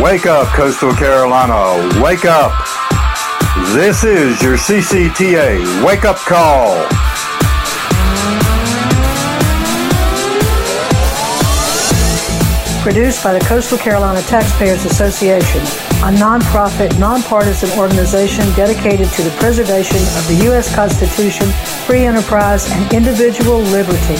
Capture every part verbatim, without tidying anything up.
Wake up, Coastal Carolina. Wake up. This is your C C T A Wake Up Call. Produced by the Coastal Carolina Taxpayers Association, a nonprofit, nonpartisan organization dedicated to the preservation of the U S Constitution, free enterprise, and individual liberty.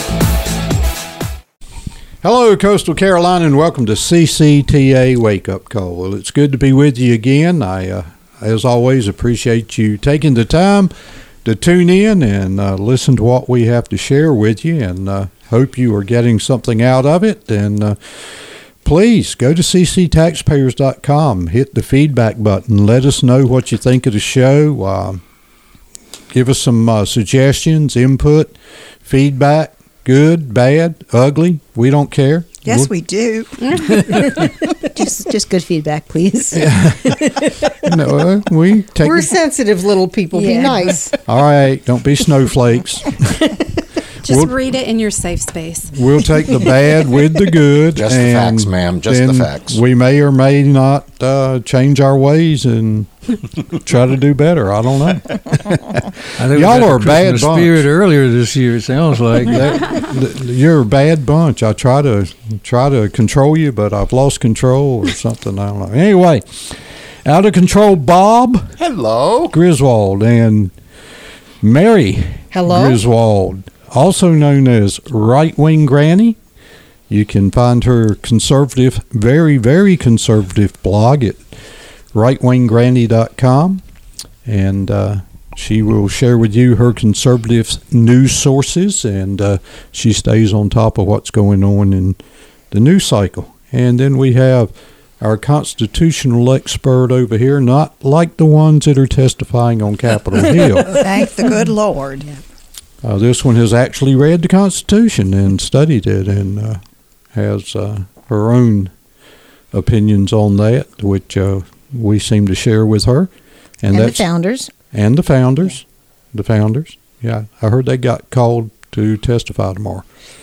Hello, Coastal Carolina, and welcome to C C T A Wake Up Call. Well, it's good to be with you again. I, uh, as always, appreciate you taking the time to tune in and uh, listen to what we have to share with you, and uh, hope you are getting something out of it. And uh, please go to c c taxpayers dot com, hit the feedback button, let us know what you think of the show. Uh, give us some uh, suggestions, input, feedback. Good, bad, ugly, we don't care. Yes, we'll, we do. just just good feedback, please. no, uh, we take We're the, sensitive little people. Yeah. Be nice. all right, don't be snowflakes. Just we'll, read it in your safe space. We'll take the bad with the good. Just the and facts, ma'am. Just then the facts. We may or may not uh, change our ways and try to do better. I don't know. I think Y'all we got are a the bad Christmas bunch. spirit earlier this year. It sounds like That- you're a bad bunch. I try to try to control you, but I've lost control or something. I don't know. Anyway, out of control, Bob Hello. Griswold and Mary Hello. Griswold, also known as Right Wing Granny. You can find her conservative, very, very conservative blog at right wing granny dot com, and uh, she will share with you her conservative news sources, and uh, she stays on top of what's going on in the news cycle. And then we have our constitutional expert over here, not like the ones that are testifying on Capitol Hill. Thank the good Lord. Uh, this one has actually read the Constitution and studied it, and uh, has uh, her own opinions on that, which uh, we seem to share with her. And, and the that's, founders. And the founders. The founders. Yeah, I heard they got called to testify tomorrow.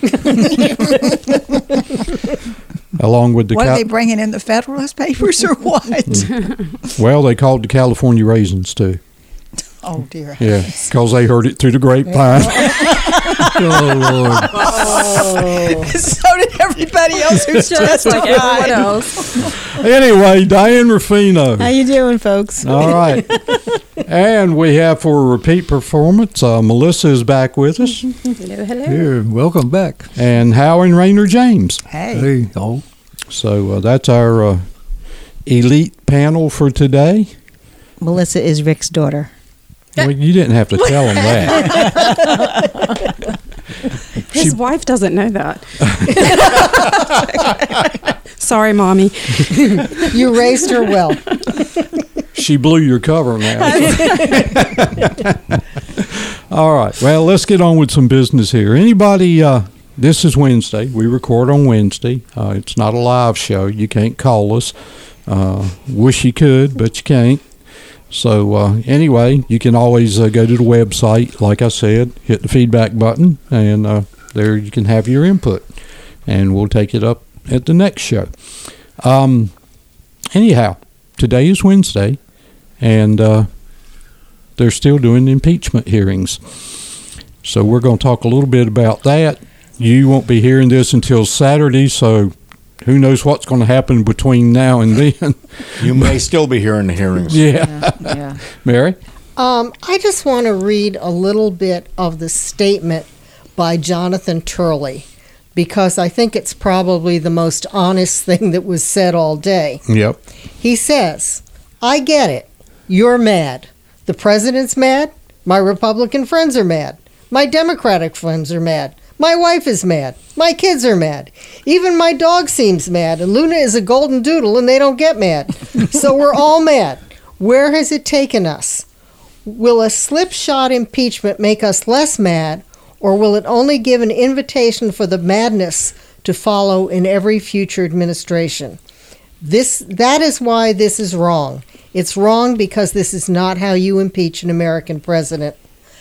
Along with the What Cal- are they bringing in the Federalist Papers or what? well, they called the California Raisins too. Oh, dear. Yeah, because they heard it through the grapevine. oh Lord. Oh. So did everybody else who's Just like everyone testified. else. Anyway, Diane Ruffino. How you doing, folks? All right. And we have for a repeat performance, uh, Melissa is back with us, Hello, hello. Here, welcome back. and Howard and Rainer James. Hey. Hey, oh, So uh, that's our uh, elite panel for today. Melissa is Rick's daughter. Well, you didn't have to tell them that. His She- wife doesn't know that. Sorry, Mommy. You raised her well. She blew your cover now. All right. Well, let's get on with some business here. Anybody, uh, this is Wednesday. We record on Wednesday. Uh, it's not a live show. You can't call us. Uh, wish you could, but you can't. So uh, anyway, you can always uh, go to the website, like I said, hit the feedback button, and uh, there you can have your input, and we'll take it up at the next show. Um, anyhow, today is Wednesday, and uh, they're still doing impeachment hearings. So we're going to talk a little bit about that. You won't be hearing this until Saturday, so who knows what's going to happen between now and then. You may still be hearing the hearings. Yeah. Yeah. Mary? Um, I just want to read a little bit of the statement by Jonathan Turley, because I think it's probably the most honest thing that was said all day. Yep. He says, I get it. You're mad. The president's mad. My Republican friends are mad. My Democratic friends are mad. My wife is mad. My kids are mad. Even my dog seems mad, and Luna is a golden doodle, and they don't get mad. So we're all mad. Where has it taken us? Will a slipshod impeachment make us less mad, or will it only give an invitation for the madness to follow in every future administration? This, that is why this is wrong. It's wrong because this is not how you impeach an American president.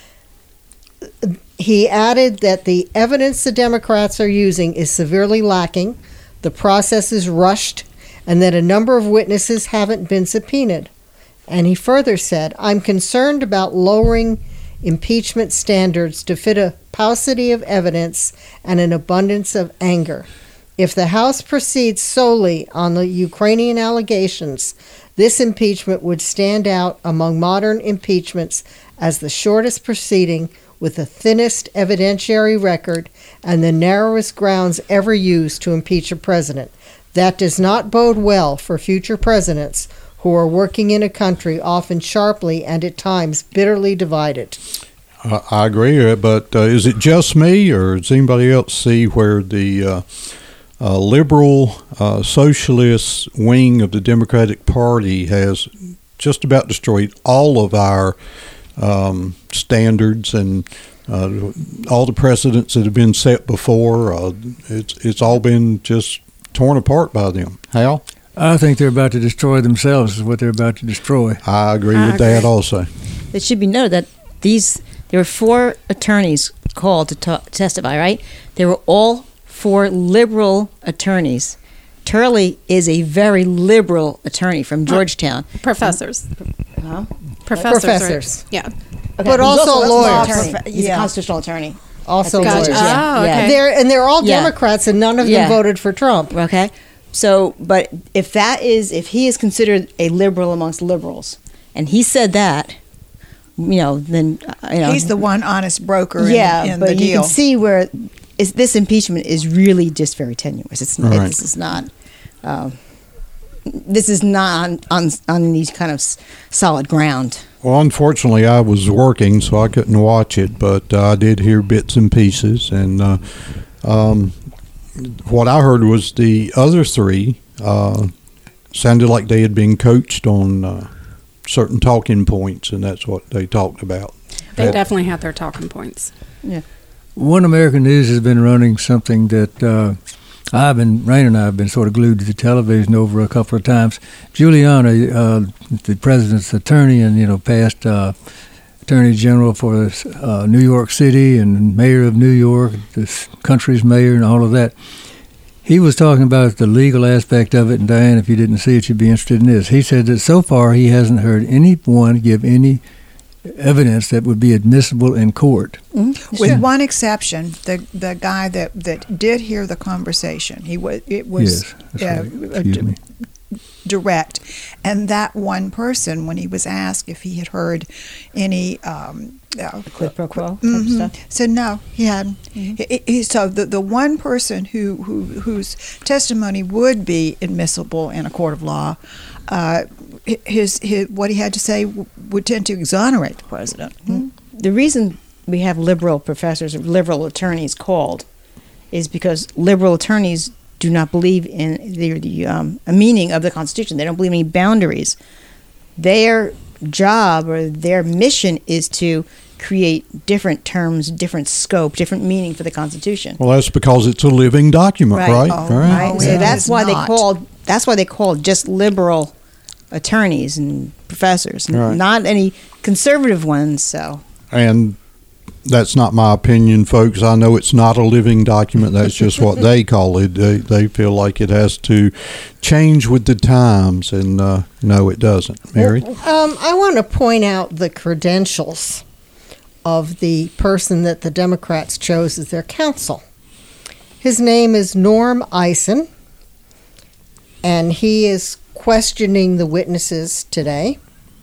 He added that the evidence the Democrats are using is severely lacking, the process is rushed, and that a number of witnesses haven't been subpoenaed. And he further said, I'm concerned about lowering impeachment standards to fit a paucity of evidence and an abundance of anger. If the House proceeds solely on the Ukrainian allegations, this impeachment would stand out among modern impeachments as the shortest proceeding with the thinnest evidentiary record and the narrowest grounds ever used to impeach a president. That does not bode well for future presidents who are working in a country often sharply and at times bitterly divided. Uh, I agree, but uh, is it just me, or does anybody else see where the uh, uh, liberal uh, socialist wing of the Democratic Party has just about destroyed all of our um, standards and uh, all the precedents that have been set before? Uh, it's it's all been just torn apart by them. Hal? I think they're about to destroy themselves is what they're about to destroy. I agree I with agree. that also. It should be noted that these there were four attorneys called to ta- testify, right? They were all four liberal attorneys. Turley is a very liberal attorney from Georgetown. Professors. Huh? Professors. right? Professors. Yeah. Okay. But He's also a lawyers. law attorney. He's Yeah. a constitutional attorney. Also I think lawyers. it's- Oh, yeah. okay. They're, and they're all Yeah. Democrats, and none of them Yeah. voted for Trump. Okay. So, but if that is, if he is considered a liberal amongst liberals, and he said that, you know, then, uh, you know. He's the one honest broker in, yeah, in but the you deal. can see where is, this impeachment is really just very tenuous. It's not, Right. this is not, uh, this is not on, on, on any kind of s- solid ground. Well, unfortunately, I was working, so I couldn't watch it, but uh, I did hear bits and pieces. And uh, um, what I heard was the other three uh, sounded like they had been coached on uh, certain talking points, and that's what they talked about. They That- definitely had their talking points. One American News has been running something that uh, I've been, Rain and I have been sort of glued to the television over a couple of times. Giuliani, uh, the president's attorney and, you know, past uh, attorney general for uh, New York City and mayor of New York, this country's mayor and all of that, he was talking about the legal aspect of it. And Diane, if you didn't see it, you'd be interested in this. He said that so far he hasn't heard anyone give any evidence that would be admissible in court. Mm-hmm. With one exception, the the guy that, that did hear the conversation, he was it was Yes, that's uh, right. uh, Excuse d- me. direct, and that one person, when he was asked if he had heard any um, uh, Quid pro quo type mhm, stuff. said no, he hadn't. He- he- so the the one person who, who whose testimony would be admissible in a court of law, uh, his, his what he had to say w- would tend to exonerate the president. The reason we have liberal professors or liberal attorneys called is because liberal attorneys do not believe in the, the um, a meaning of the Constitution. They don't believe in any boundaries. Their job or their mission is to create different terms, different scope, different meaning for the Constitution. Well, that's because it's a living document, Right. right? Oh, right. no, So it that's is why they not. called. That's why they called just liberal attorneys and professors, Right. not any conservative ones. So And that's not my opinion, folks. I know it's not a living document. That's just what they call it. They, they feel like it has to change with the times, and uh, no, it doesn't. Mary? Um, I want to point out the credentials of the person that the Democrats chose as their counsel. His name is Norm Eisen, and he is questioning the witnesses today.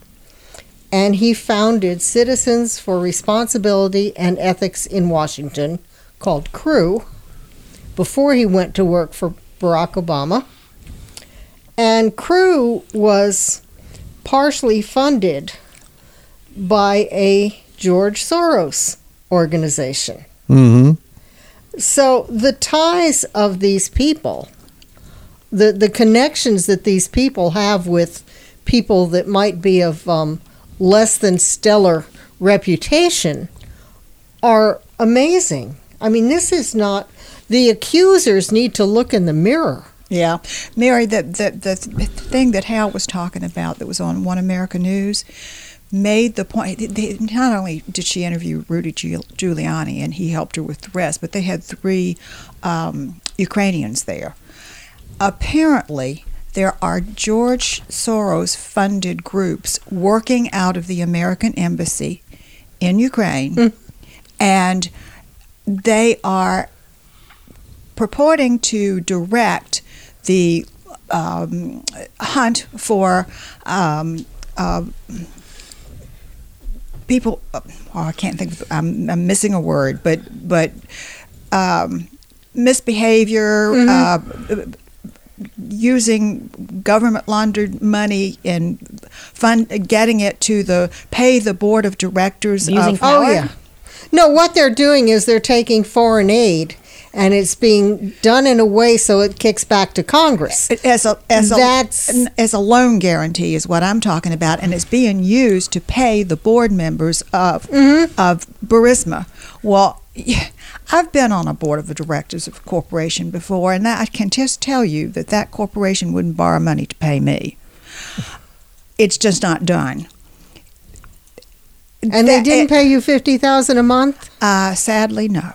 And he founded Citizens for Responsibility and Ethics in Washington, called C R E W, before he went to work for Barack Obama. And C R E W was partially funded by a George Soros organization. Mm-hmm. So the ties of these people, the the connections that these people have with people that might be of um, less than stellar reputation, are amazing. I mean, this is not. The accusers need to look in the mirror. Yeah, Mary, the, the the thing that Hal was talking about that was on One America News made the point. They, not only did she interview Rudy Giuliani and he helped her with the rest, but they had three um, Ukrainians there. Apparently, there are George Soros-funded groups working out of the American Embassy in Ukraine, mm. and they are purporting to direct the um, hunt for um, uh, people. Oh, I can't think. Of, I'm, I'm missing a word, but but um, misbehavior. Mm-hmm. Uh, using government laundered money and fund getting it to the pay the board of directors using of power. Oh yeah. No, what they're doing is they're taking foreign aid and it's being done in a way so it kicks back to Congress. As a as That's, a as a loan guarantee is what I'm talking about, and it's being used to pay the board members of mm-hmm. of Burisma. Well, I've been on a board of directors of a corporation before, and I can just tell you that that corporation wouldn't borrow money to pay me. It's just not done. And they didn't pay you fifty thousand a month? Uh, sadly, no.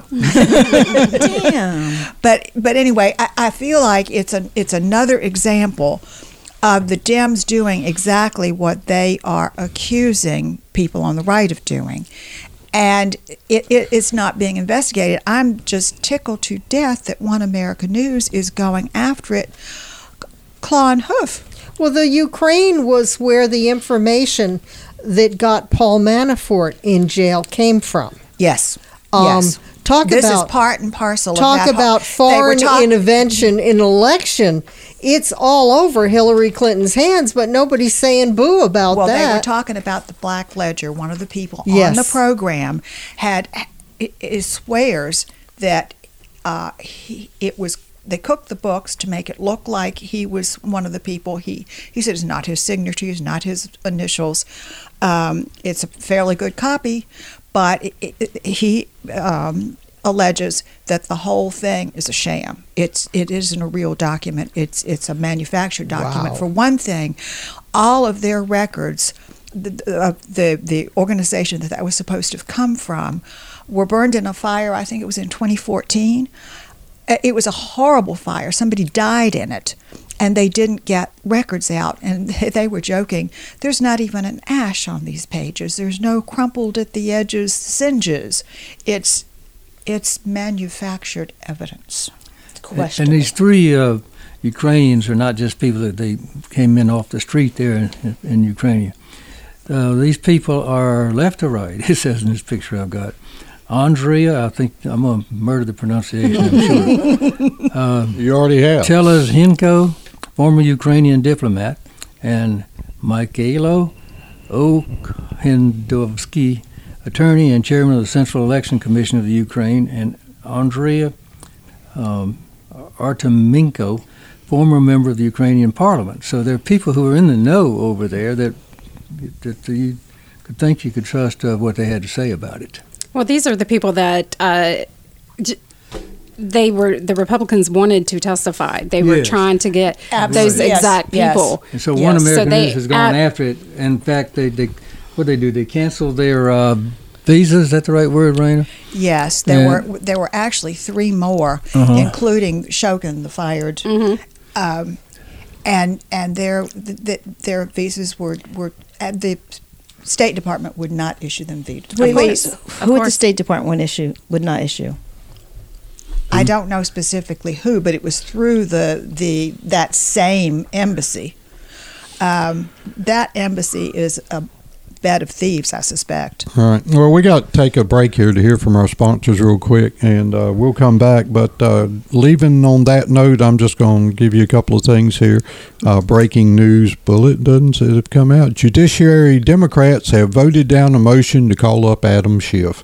Damn. But but anyway, I, I feel like it's a it's another example of the Dems doing exactly what they are accusing people on the right of doing. And it, it, it's not being investigated. I'm just tickled to death that One America News is going after it, claw and hoof. Well, the Ukraine was where the information that got Paul Manafort in jail came from. Yes. Um, yes. Talk this about is part and parcel talk of that. about whole, foreign talk- intervention in election. It's all over Hillary Clinton's hands, but nobody's saying boo about well, that. Well, they were talking about the Black Ledger. One of the people yes. on the program had it, it swears that uh, he, it was. They cooked the books to make it look like he was one of the people. He he said it's not his signature, it's not his initials. Um, it's a fairly good copy, but it, it, he um, alleges that the whole thing is a sham. It's it isn't a real document. It's it's a manufactured document. Wow. For one thing, all of their records, the the, the the organization that that was supposed to have come from, were burned in a fire. I think it was in twenty fourteen. It was a horrible fire. Somebody died in it, and they didn't get records out. And they were joking, there's not even an ash on these pages. There's no crumpled at the edges singes. It's it's manufactured evidence. And, and these three uh, Ukrainians are not just people that they came in off the street there in, in Ukraine. Uh, these people are left or right, it says in this picture I've got. Andrea, I think I'm going to murder the pronunciation, I'm sure. Uh, you already have. Telezhenko, former Ukrainian diplomat, and Mikhailo Okhendovsky, attorney and chairman of the Central Election Commission of the Ukraine, and Andrea um, Artemenko, former member of the Ukrainian parliament. So there are people who are in the know over there that, that you could think you could trust uh, what they had to say about it. Well, these are the people that uh, j- they were. The Republicans wanted to testify. They were Yes. trying to get Absolutely. those Yes. exact Yes. people. And so Yes. One American So they News has gone ad- after it. In fact, they, they what they do? They canceled their uh, visas. Is that the right word, Raina? Yes, there Yeah. were there were actually three more, Uh-huh. including Shogun, the fired, Mhm. um, and and their th- their visas were were at the State Department would not issue them visas. Wait, wait. course. Who would the course. State Department would issue? Would not issue? I don't know specifically who, but it was through the the that same embassy. Um, that embassy is a bed of thieves, I suspect. All right. Well, we got to take a break here to hear from our sponsors real quick, and uh, we'll come back. But uh, leaving on that note, I'm just going to give you a couple of things here. Uh, breaking news bulletins that have come out. Judiciary Democrats have voted down a motion to call up Adam Schiff.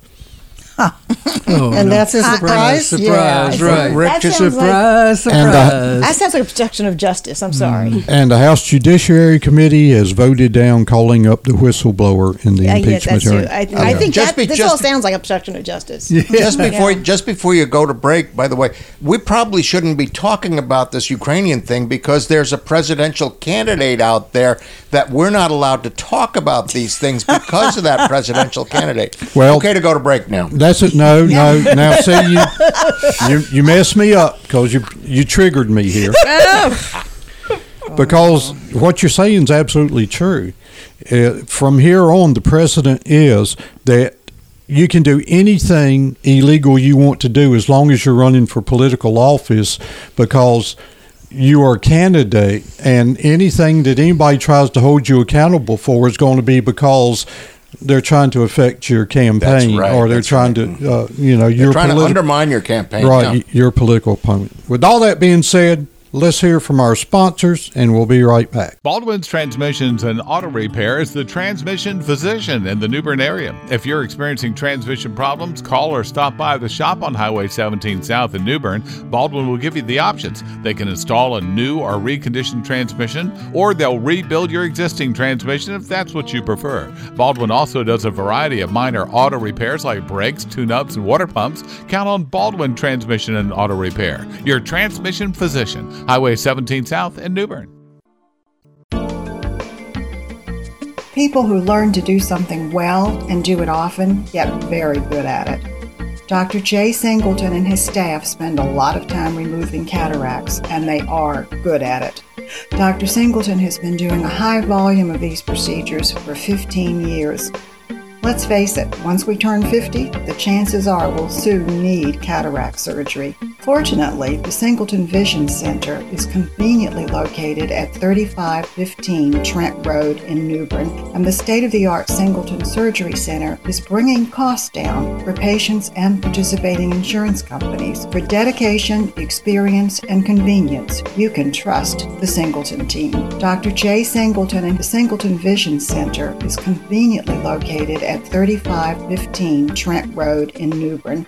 Oh, And no. that's a surprise? Surprise, Yeah. right. That Surprise, sounds like- surprise, And, uh, surprise. That sounds like obstruction of justice. I'm sorry. And the House Judiciary Committee has voted down calling up the whistleblower in the Yeah, yeah, impeachment that's hearing. it. I, I think Just that be- this just- all sounds like obstruction of justice. Just before just before you go to break, by the way, we probably shouldn't be talking about this Ukrainian thing because there's a presidential candidate out there that we're not allowed to talk about these things because of that presidential candidate. Well- okay to go to break now. That's it. No, no. Now, see, you you, you messed me up because you you triggered me here. because what you're saying is absolutely true. Uh, from here on, the precedent is that you can do anything illegal you want to do as long as you're running for political office, because you are a candidate, and anything that anybody tries to hold you accountable for is going to be because they're trying to affect your campaign, right, or they're trying right. to, uh, you know, They're your trying politi- to undermine your campaign. right, Yeah. your political opponent. With all that being said, let's hear from our sponsors, and we'll be right back. Baldwin's Transmissions and Auto Repair is the transmission physician in the New Bern area. If you're experiencing transmission problems, call or stop by the shop on Highway seventeen South in New Bern. Baldwin will give you the options. They can install a new or reconditioned transmission, or they'll rebuild your existing transmission if that's what you prefer. Baldwin also does a variety of minor auto repairs like brakes, tune-ups, and water pumps. Count on Baldwin Transmission and Auto Repair, your transmission physician. Highway seventeen South in New Bern. People who learn to do something well and do it often get very good at it. Doctor Jay Singleton and his staff spend a lot of time removing cataracts, and they are good at it. Doctor Singleton has been doing a high volume of these procedures for fifteen years. Let's face it, once we turn fifty, the chances are we'll soon need cataract surgery. Fortunately, the Singleton Vision Center is conveniently located at thirty-five fifteen Trent Road in New Bern, and the state-of-the-art Singleton Surgery Center is bringing costs down for patients and participating insurance companies. For dedication, experience, and convenience, you can trust the Singleton team. Doctor Jay Singleton and the Singleton Vision Center is conveniently located at thirty-five fifteen Trent Road in New Bern.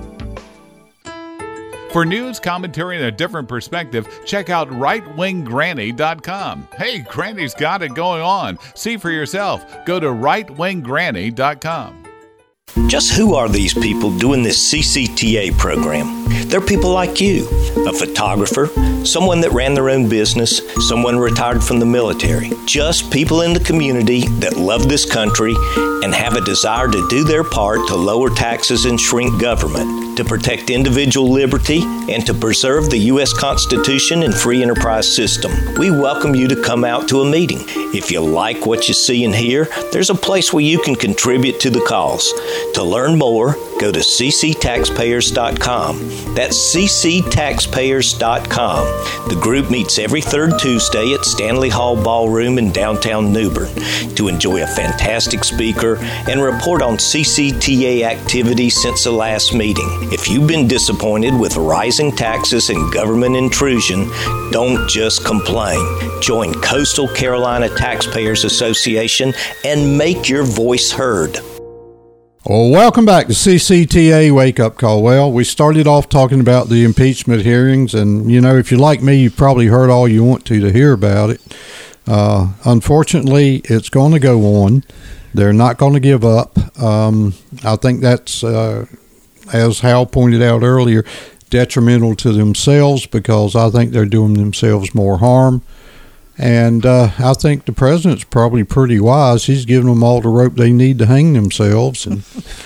For news, commentary, and a different perspective, check out right wing granny dot com. Hey, Granny's got it going on. See for yourself. Go to right wing granny dot com. Just who are these people doing this C C T A program? They're people like you, a photographer, someone that ran their own business, someone retired from the military. Just people in the community that love this country and have a desire to do their part to lower taxes and shrink government, to protect individual liberty, and to preserve the U S Constitution and free enterprise system. We welcome you to come out to a meeting. If you like what you see and hear, there's a place where you can contribute to the cause. To learn more, go to c c taxpayers dot com. That's c c taxpayers dot com. The group meets every third Tuesday at Stanley Hall Ballroom in downtown New Bern to enjoy a fantastic speaker and report on C C T A activities since the last meeting. If you've been disappointed with rising taxes and government intrusion, don't just complain. Join Coastal Carolina Taxpayers Association and make your voice heard. Well, welcome back to C C T A Wake Up Call. Well, we started off talking about the impeachment hearings, and, you know, if you're like me, you've probably heard all you want to to hear about it. Uh, unfortunately, it's going to go on. They're not going to give up. Um, I think that's, uh, as Hal pointed out earlier, detrimental to themselves, because I think they're doing themselves more harm. And uh, I think the president's probably pretty wise. He's giving them all the rope they need to hang themselves. And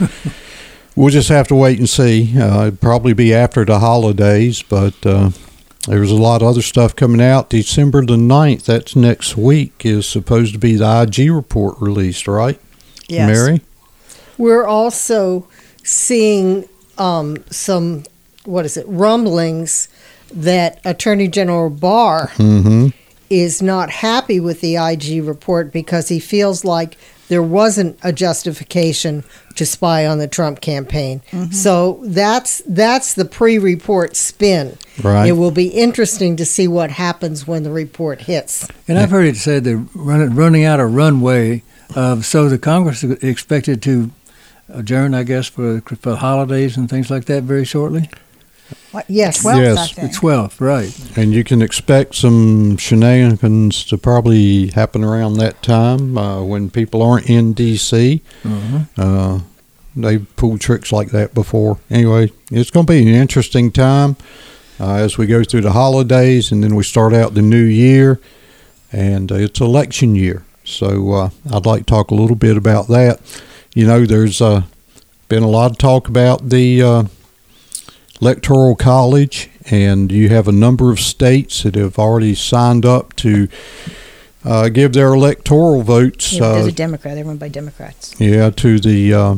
we'll just have to wait and see. Uh, it'd probably be after the holidays, but uh, there's a lot of other stuff coming out. December the ninth, that's next week, is supposed to be the I G report released, right? Yes. Mary? We're also seeing um, some, what is it, rumblings that Attorney General Barr Mm-hmm. is not happy with the I G report because he feels like there wasn't a justification to spy on the Trump campaign. Mm-hmm. So that's that's the pre-report spin. Right. It will be interesting to see what happens when the report hits. And I've heard it said they're running, running out of runway, uh, so the Congress is expected to adjourn, I guess, for, for holidays and things like that very shortly. What, Yes. twelfth, Yes. I The think. twelfth, right. And you can expect some shenanigans to probably happen around that time uh, when people aren't in D C Uh-huh. Uh, they've pulled tricks like that before. Anyway, it's going to be an interesting time uh, as we go through the holidays, and then we start out the new year, and uh, it's election year. So uh, I'd like to talk a little bit about that. You know, there's uh, been a lot of talk about the uh, Electoral College and you have a number of states that have already signed up to uh, give their electoral votes. Yeah, but there's uh, a Democrat. They're run by Democrats. Yeah, to the uh,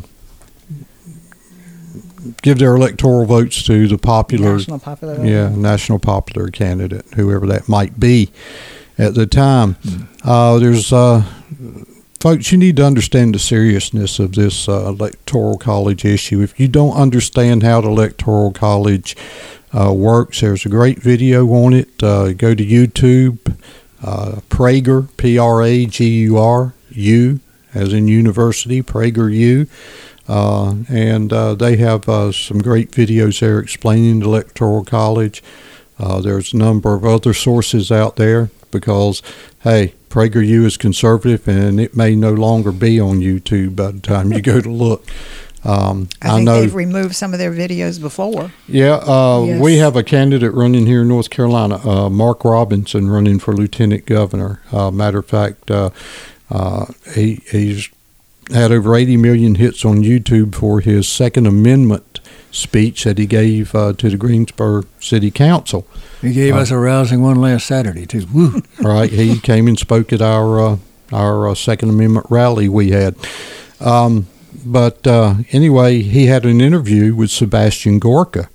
give their electoral votes to the popular, National popular vote. yeah, national popular candidate, whoever that might be at the time. Uh, there's, uh, folks, you need to understand the seriousness of this uh, electoral college issue. If you don't understand how the electoral college uh, works, there's a great video on it. Uh, go to YouTube, uh, Prager, P R A G U R, U, as in university, PragerU. Uh, and uh, they have uh, some great videos there explaining the electoral college. Uh, there's a number of other sources out there because, hey, PragerU is conservative and it may no longer be on YouTube by the time you go to look. Um, I I think know. they've removed some of their videos before. Yeah, uh, Yes. we have a candidate running here in North Carolina, uh, Mark Robinson, running for lieutenant governor. Uh, matter of fact, uh, uh, he, he's had over eighty million hits on YouTube for his Second Amendment speech that he gave uh, to the Greensboro City Council. He gave Uh, us a rousing one last Saturday, too. Woo. Right, he came and spoke at our uh, our uh, Second Amendment rally we had. Um, but uh, anyway, he had an interview with Sebastian Gorka,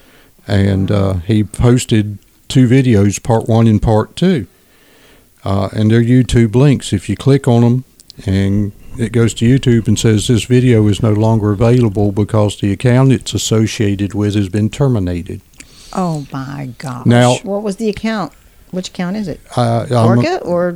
and uh, he posted two videos, part one and part two, uh, and they're YouTube links. If you click on them, and it goes to YouTube and says this video is no longer available because the account it's associated with has been terminated. Oh my gosh. Now, What was the account? Which account is it? I, I'm- Gorka or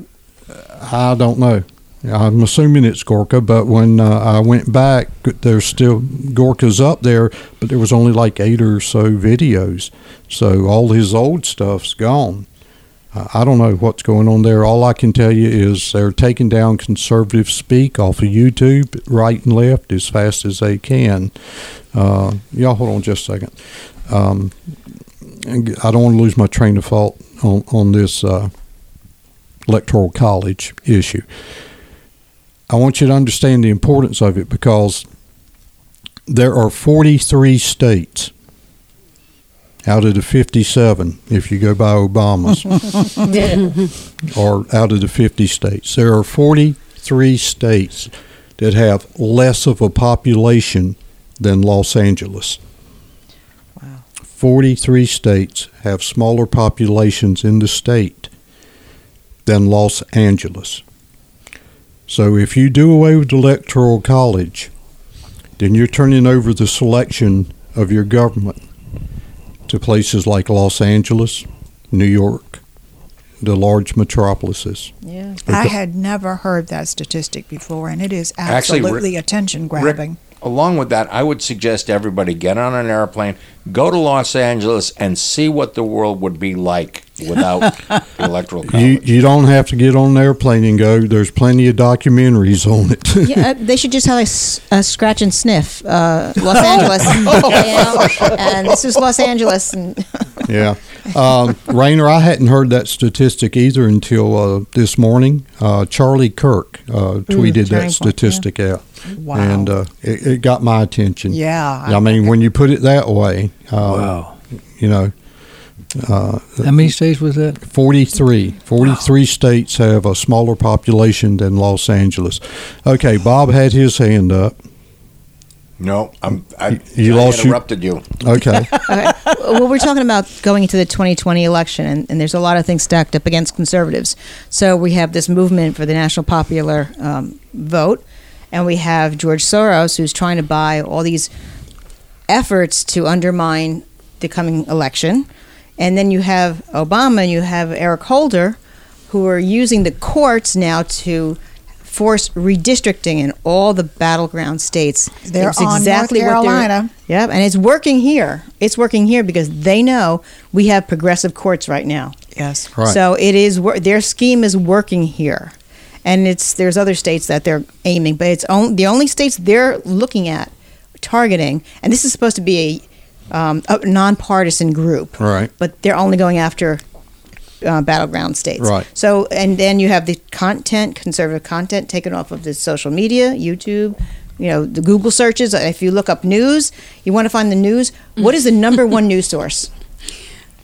I don't know. I'm assuming it's Gorka, but when uh, I went back, there's still Gorka's up there, but there was only like eight or so videos. So all his old stuff's gone. Uh, I don't know what's going on there. All I can tell you is they're taking down conservative speak off of YouTube, right and left, as fast as they can. Uh, y'all hold on just a second. Um, I don't want to lose my train of thought on, on this uh, electoral college issue. I want you to understand the importance of it because there are forty-three states out of the fifty-seven, if you go by Obama's, or out of the fifty states. There are forty-three states that have less of a population than Los Angeles. Wow. forty-three states have smaller populations in the state than Los Angeles. So if you do away with the electoral college, then you're turning over the selection of your government to places like Los Angeles, New York, the large metropolises. Yeah. I had never heard that statistic before, and it is Actually, absolutely Rick- attention grabbing. Rick, along with that, I would suggest everybody get on an airplane, go to Los Angeles, and see what the world would be like without the electoral college. You you don't have to get on an airplane and go. There's plenty of documentaries on it. Yeah, uh, they should just have a, s- a scratch and sniff, uh, Los Angeles, you know, and this is Los Angeles, and Yeah. Um, Rainer, I hadn't heard that statistic either until uh, this morning. Uh, Charlie Kirk uh, tweeted turning that point, statistic out. Wow. And uh, it, it got my attention. Yeah. I mean, when you put it that way, uh, Wow. you know, uh, How many states was that? forty-three. forty-three states have a smaller population than Los Angeles. Okay, Bob had his hand up. No, I'm, I, You I lost your- interrupted you. Okay. okay. Well, we're talking about going into the twenty twenty election, and, and there's a lot of things stacked up against conservatives. So we have this movement for the national popular um, vote, and we have George Soros, who's trying to buy all these efforts to undermine the coming election. And then you have Obama and you have Eric Holder, who are using the courts now to force redistricting in all the battleground states. They're It's on exactly North what they're- Carolina. Yeah, and it's working here. It's working here because they know we have progressive courts right now. Yes. Right. So it is wor- their scheme is working here, and it's there's other states that they're aiming, but it's on, the only states they're looking at targeting, and this is supposed to be a, um, a nonpartisan group, Right. but they're only going after uh, battleground states. Right. So and then you have the content, conservative content taken off of the social media, YouTube. You know, the Google searches. If you look up news, you want to find the news. What is the number one news source?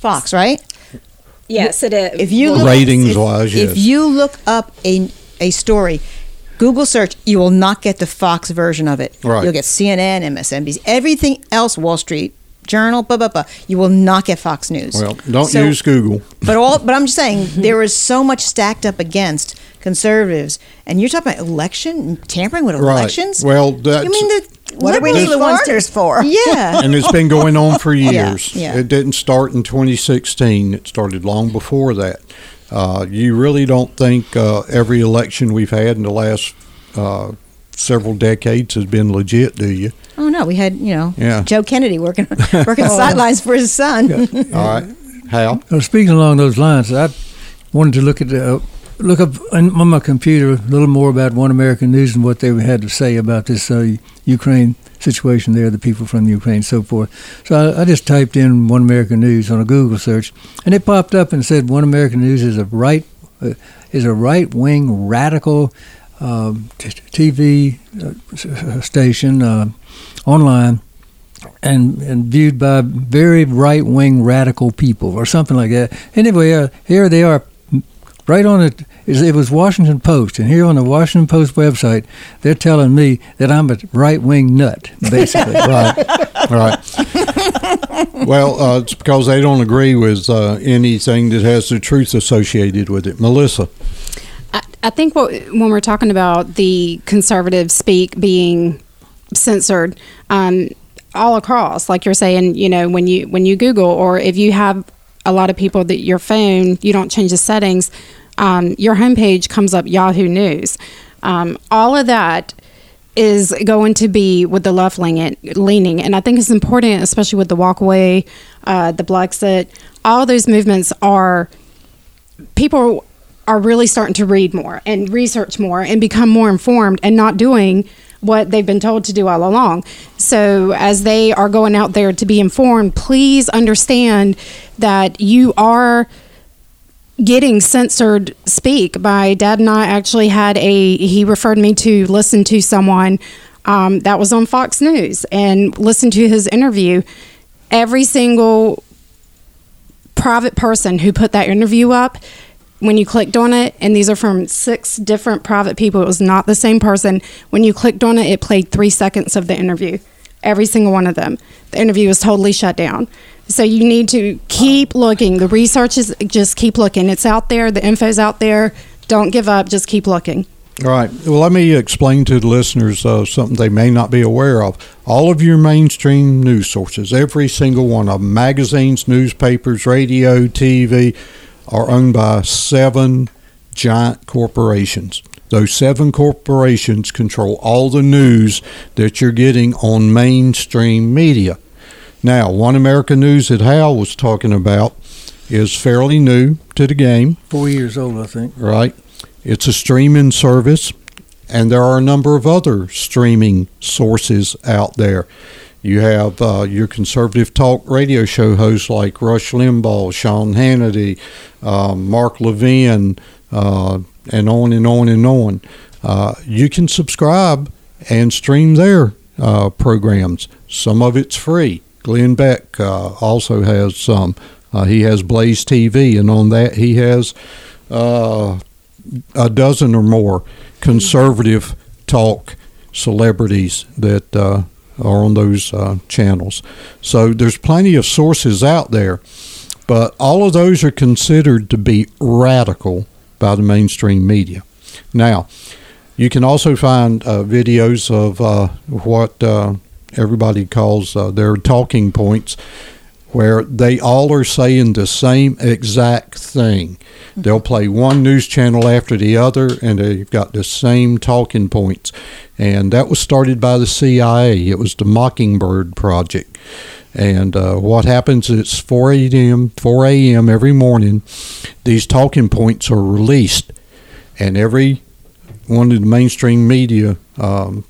Fox, right? Yes, it is. If you Well, look, Ratings if, wise, yes. if you look up a a story, Google search, you will not get the Fox version of it. Right. You'll get C N N, M S N B C, everything else, Wall Street Journal, blah blah blah. You will not get Fox News. Well, don't So- use Google. But all, but I'm just saying there is so much stacked up against conservatives, and you're talking about election tampering with Right. elections. Well, that's you mean the What do we liberals need are the ones foreigners to- for? Yeah. and it's been going on for years. yeah. It didn't start in twenty sixteen. It started long before that. Uh, you really don't think uh, every election we've had in the last uh, several decades has been legit, do you? Oh no, we had you know Yeah. Joe Kennedy working working sidelines for his son. All right. Hal? Well, speaking along those lines, I wanted to look at the, uh, look up on on my computer a little more about One American News and what they had to say about this uh, Ukraine situation there, the people from Ukraine, and so forth. So I, I just typed in One American News on a Google search, and it popped up and said One American News is a right uh, is a right wing radical um, t- T V uh, s- station uh, online. And, and viewed by very right-wing radical people or something like that. Anyway, uh, here they are, right on it. It was Washington Post, and here on the Washington Post website, they're telling me that I'm a right-wing nut, basically. Right, right. Well, uh, it's because they don't agree with uh, anything that has the truth associated with it. Melissa? I, I think what, when we're talking about the conservative speak being censored, um, all across, like you're saying, you know, when you when you Google, or if you have a lot of people that your phone, you don't change the settings, um, your homepage comes up Yahoo News. Um, all of that is going to be with the left leaning, leaning, and I think it's important, especially with the walkaway, uh, the Blexit. All those movements are people are really starting to read more and research more and become more informed, and not doing what they've been told to do all along. So as they are going out there to be informed, please understand that you are getting censored speak. My dad and I actually had a, he referred me to listen to someone um, that was on Fox News and listen to his interview. Every single private person who put that interview up, when you clicked on it, and these are from six different private people, it was not the same person. When you clicked on it, it played three seconds of the interview. Every single one of them. The interview was totally shut down. So you need to keep looking. The research is, just keep looking. It's out there. The info's out there. Don't give up. Just keep looking. All right. Well, let me explain to the listeners uh, something they may not be aware of. All of your mainstream news sources, every single one of them, magazines, newspapers, radio, T V, are owned by seven giant corporations. Those seven corporations control all the news that you're getting on mainstream media. Now, One American News that Hal was talking about is fairly new to the game. Four years old, I think. Right. It's a streaming service, and there are a number of other streaming sources out there. You have uh, your conservative talk radio show hosts like Rush Limbaugh, Sean Hannity, uh, Mark Levin, uh, and on and on and on. Uh, you can subscribe and stream their uh, programs. Some of it's free. Glenn Beck uh, also has some. Uh, he has Blaze T V, and on that he has uh, a dozen or more conservative talk celebrities that uh, are on those uh, channels. So there's plenty of sources out there, but all of those are considered to be radical by the mainstream media. Now, you can also find uh, videos of uh, what uh, everybody calls uh, their talking points, where they all are saying the same exact thing. They'll play one news channel after the other, and they've got the same talking points. And that was started by the C I A. It was the Mockingbird Project. And uh, what happens is four a.m. four a.m. every morning, these talking points are released. And every one of the mainstream media um,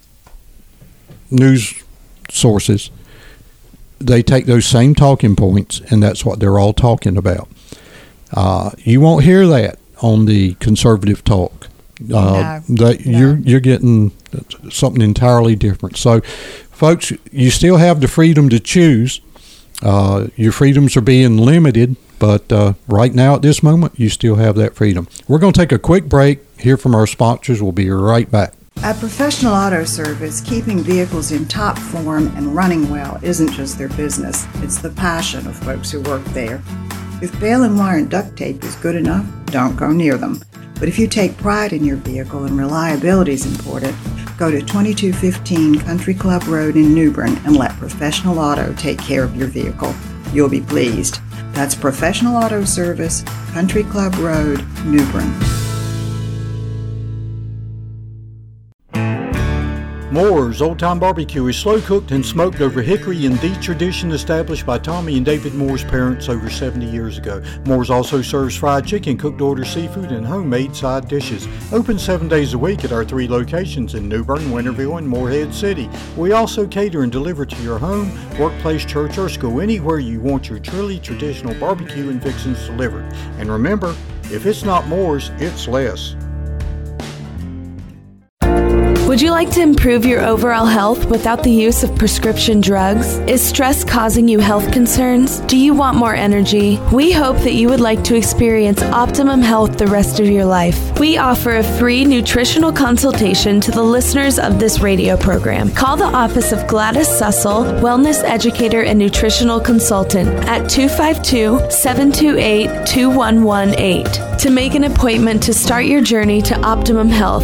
news sources, they take those same talking points, and that's what they're all talking about. Uh, you won't hear that on the conservative talk. Uh, No, that you're you're getting something entirely different. So, folks, you still have the freedom to choose. Uh, your freedoms are being limited, but uh, right now at this moment, you still have that freedom. We're going to take a quick break, hear from our sponsors. We'll be right back. At Professional Auto Service, keeping vehicles in top form and running well isn't just their business, it's the passion of folks who work there. If baling wire and duct tape is good enough, don't go near them. But if you take pride in your vehicle and reliability is important, go to twenty-two fifteen Country Club Road in New Bern and let Professional Auto take care of your vehicle. You'll be pleased. That's Professional Auto Service, Country Club Road, New Bern. Moore's Old Time Barbecue is slow cooked and smoked over hickory in the tradition established by Tommy and David Moore's parents over seventy years ago. Moore's also serves fried chicken, cooked to order seafood, and homemade side dishes. Open seven days a week at our three locations in New Bern, Winterville, and Morehead City. We also cater and deliver to your home, workplace, church, or school, anywhere you want your truly traditional barbecue and fixings delivered. And remember, if it's not Moore's, it's less. Would you like to improve your overall health without the use of prescription drugs? Is stress causing you health concerns? Do you want more energy? We hope that you would like to experience optimum health the rest of your life. We offer a free nutritional consultation to the listeners of this radio program. Call the office of Gladys Sussel, Wellness Educator and Nutritional Consultant at two five two, seven two eight, two one one eight to make an appointment to start your journey to optimum health.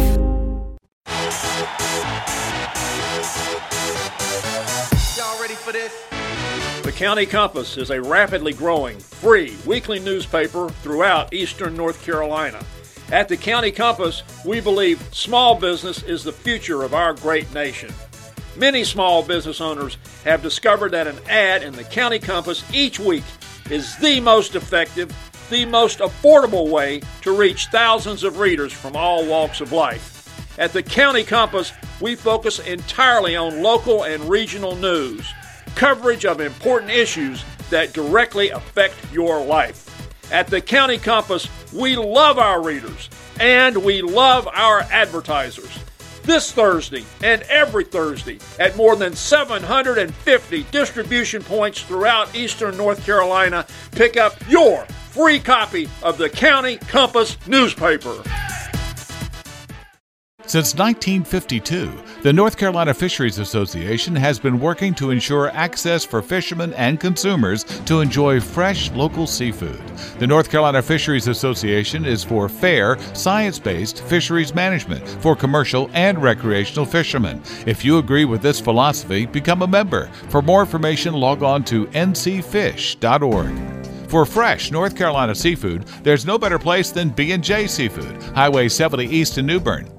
The County Compass is a rapidly growing, free weekly newspaper throughout eastern North Carolina. At the County Compass, we believe small business is the future of our great nation. Many small business owners have discovered that an ad in the County Compass each week is the most effective, the most affordable way to reach thousands of readers from all walks of life. At the County Compass, we focus entirely on local and regional news, coverage of important issues that directly affect your life. At the County Compass, we love our readers and we love our advertisers. This Thursday and every Thursday at more than seven hundred fifty distribution points throughout eastern North Carolina, pick up your free copy of the County Compass newspaper. Since nineteen fifty-two, the North Carolina Fisheries Association has been working to ensure access for fishermen and consumers to enjoy fresh local seafood. The North Carolina Fisheries Association is for fair, science-based fisheries management for commercial and recreational fishermen. If you agree with this philosophy, become a member. For more information, log on to n c fish dot org. For fresh North Carolina seafood, there's no better place than B and J Seafood, Highway seventy East in New Bern.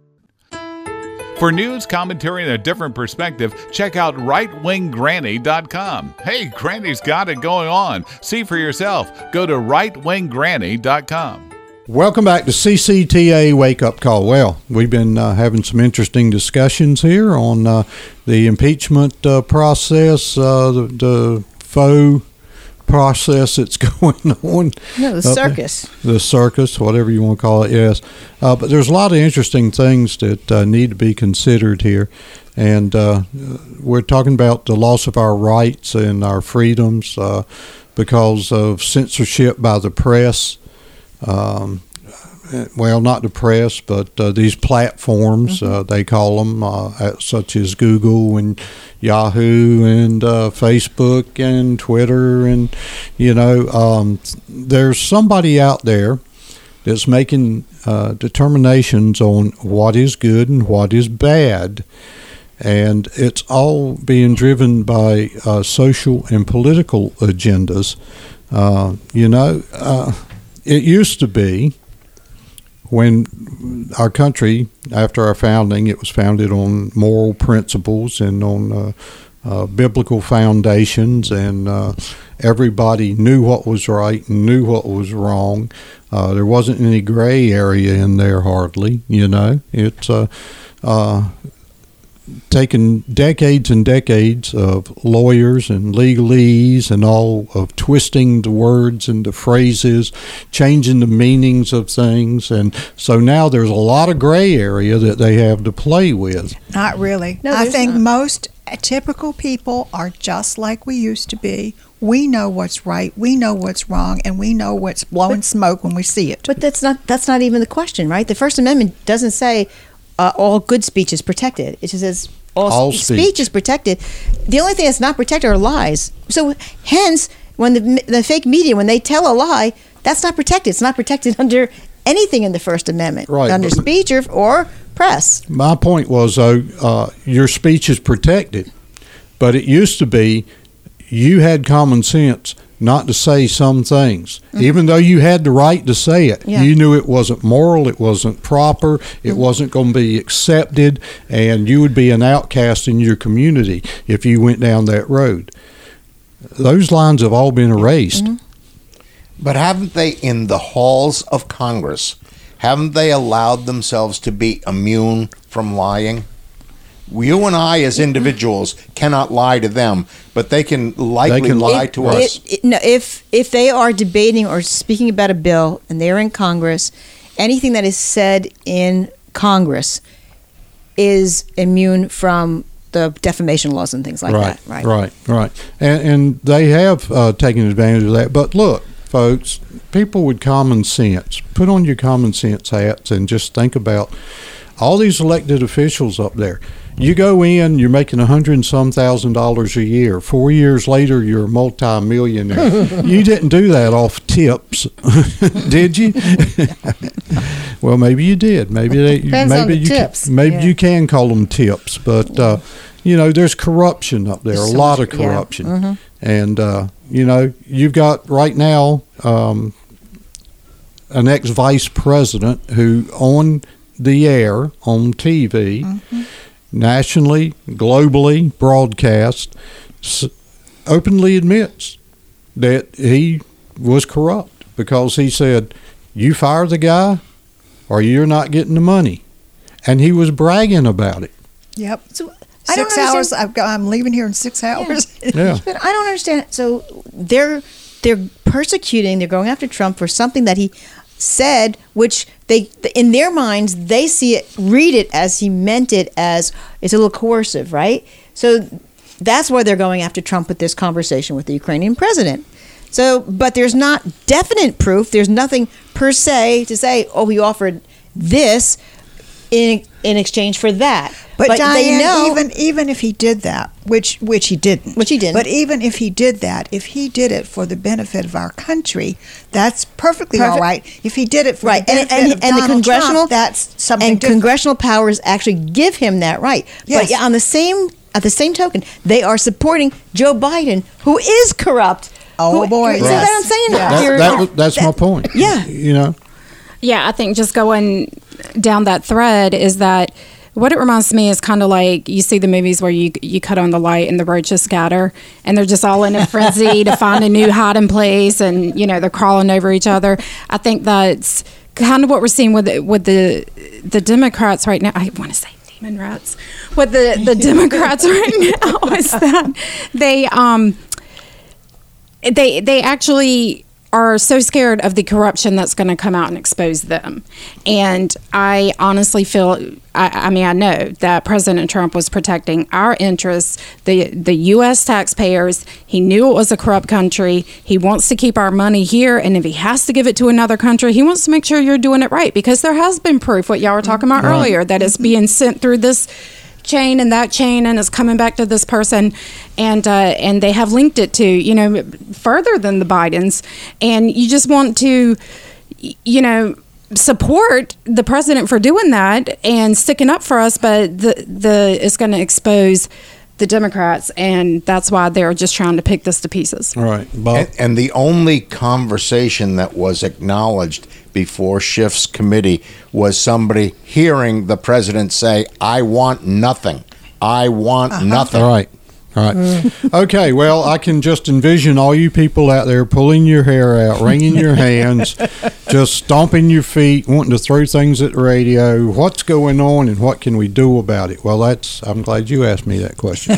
For news, commentary, and a different perspective, check out right wing granny dot com. Hey, Granny's got it going on. See for yourself. Go to right wing granny dot com. Welcome back to C C T A Wake Up Call. Well, we've been uh, having some interesting discussions here on uh, the impeachment uh, process, uh, the, the faux process that's going on. No, the circus. Uh, the circus, whatever you want to call it, yes. Uh, but there's a lot of interesting things that uh, need to be considered here. And uh, we're talking about the loss of our rights and our freedoms uh, because of censorship by the press. Um, well, not the press, but uh, these platforms, mm-hmm. uh, they call them, uh, such as Google and Yahoo and uh, Facebook and Twitter. And, you know, um, there's somebody out there that's making uh, determinations on what is good and what is bad. And it's all being driven by uh, social and political agendas. Uh, you know, uh, it used to be, when our country, after our founding, it was founded on moral principles and on uh, uh, biblical foundations, and uh, everybody knew what was right and knew what was wrong. Uh, there wasn't any gray area in there hardly, you know. It's uh, uh, taken decades and decades of lawyers and legalese and all of twisting the words and the phrases, changing the meanings of things, and so now there's a lot of gray area that they have to play with. Not really. No, I think not. most typical people are just like we used to be We know what's right. We know what's wrong, and we know what's blowing But- smoke when we see it. But that's not that's not even the question, right? The First Amendment doesn't say uh, all good speech is protected. It just says all, All speech. speech. is protected. The only thing that's not protected are lies. So hence, when the the fake media, when they tell a lie, that's not protected. It's not protected under anything in the First Amendment, Right, under but- speech or, or press. My point was, though, uh, your speech is protected, but it used to be you had common sense not to say some things. Mm-hmm. Even though you had the right to say it, Yeah. you knew it wasn't moral, it wasn't proper, it Mm-hmm. wasn't going to be accepted, and you would be an outcast in your community if you went down that road. Those lines have all been erased. Mm-hmm. But haven't they, in the halls of Congress, haven't they allowed themselves to be immune from lying? You and I, as individuals, cannot lie to them, but they can likely They can lie If- to us. It, it, no, if if they are debating or speaking about a bill and they're in Congress, anything that is said in Congress is immune from the defamation laws and things like right, that. Right. right, right. And, and they have uh, taken advantage of that. But look, folks, people with common sense, put on your common sense hats and just think about all these elected officials up there. You go in, you're making a hundred and some thousand dollars a year. Four years later, you're a multi-millionaire. You didn't do that off tips, did you? Well, maybe you did. Maybe they, Depends maybe on the you tips. Can, maybe Yeah. you can call them tips, but uh, you know, there's corruption up there. There's a so lot much- of yeah. corruption, Mhm. and uh, you know, you've got right now um, an ex-vice president who on the air on T V. Mm-hmm. Nationally, globally, broadcast, s- openly admits that he was corrupt because he said, you fire the guy or you're not getting the money. And he was bragging about it. Yep. So I don't Six understand- hours. I've got, I'm leaving here in six hours. Yeah. But I don't understand. So they're they're persecuting. They're going after Trump for something that he said, which they in their minds they see it, read it as he meant it, as it's a little coercive, right? So that's why they're going after Trump with this conversation with the Ukrainian president. So, but there's not definite proof. There's nothing per se to say, oh, he offered this in in exchange for that. But, Diane, they know, even even if he did that, which which he didn't, Which he didn't. But even if he did that, if he did it for the benefit of our country, that's perfectly all Perfect. right. If he did it for right, the and benefit and, of and the Donald congressional Trump, that's something and different. congressional powers actually give him that right. Yes. But yeah, on the same at the same token, they are supporting Joe Biden, who is corrupt. Oh, who, boy, See yes. what I'm saying? That, You're- that, was- that's my point. Yeah. You know? Yeah, I think just going down that thread is that what it reminds me is kind of like you see the movies where you you cut on the light and the roaches scatter, and they're just all in a frenzy to find a new hiding place, and you know they're crawling over each other. I think that's kind of what we're seeing with the, with the the Democrats right now. I want to say demon rats. With the the Democrats right now is that they um they they actually are so scared of the corruption that's going to come out and expose them. And I honestly feel, I, I mean, I know that President Trump was protecting our interests, the, the U S taxpayers. He knew it was a corrupt country. He wants to keep our money here. And if he has to give it to another country, he wants to make sure you're doing it right. Because there has been proof, what y'all were talking about Right. earlier, that it's being sent through this chain and that chain, and it's coming back to this person, and uh, and they have linked it to, you know, further than the Bidens, and you just want to, y- you know, support the president for doing that and sticking up for us, but the the it's going to expose the Democrats, and that's why they're just trying to pick this to pieces. All right, Bob. And, and the only conversation that was acknowledged before Schiff's committee was somebody hearing the president say, I want nothing. I want Uh-huh. nothing. All right. All right. Okay. Well, I can just envision all you people out there pulling your hair out, wringing your hands, just stomping your feet, wanting to throw things at the radio. What's going on and what can we do about it? Well, that's, I'm glad you asked me that question.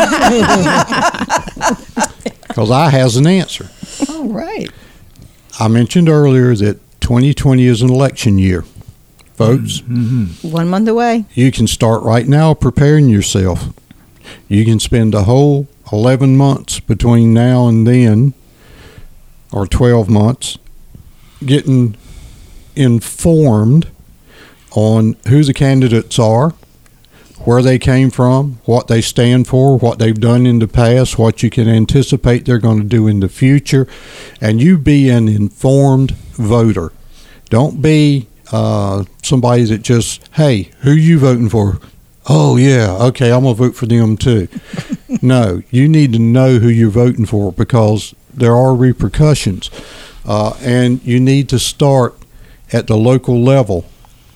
Because I has an answer. All right. I mentioned earlier that twenty twenty is an election year. Folks, One month away. you can start right now preparing yourself. You can spend a whole eleven months between now and then, or twelve months, getting informed on who the candidates are, where they came from, what they stand for, what they've done in the past, what you can anticipate they're going to do in the future, and you be an informed voter. Don't be uh, somebody that just, hey, who you voting for? Oh, yeah, okay, I'm going to vote for them too. No, you need to know who you're voting for, because there are repercussions. Uh, and you need to start at the local level.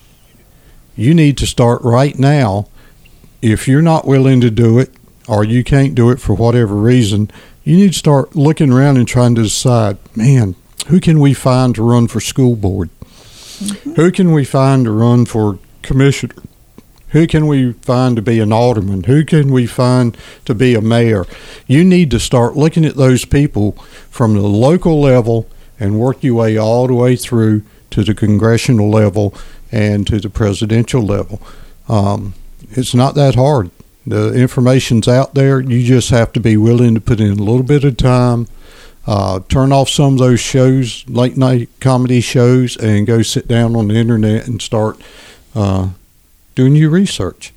You need to start right now. If you're not willing to do it, or you can't do it for whatever reason, you need to start looking around and trying to decide, man, who can we find to run for school board? Mm-hmm. Who can we find to run for commissioner? Who can we find to be an alderman? Who can we find to be a mayor? You need to start looking at those people from the local level and work your way all the way through to the congressional level and to the presidential level. Um, it's not that hard. The information's out there. You just have to be willing to put in a little bit of time, uh, turn off some of those shows, late night comedy shows, and go sit down on the internet and start uh, doing your research.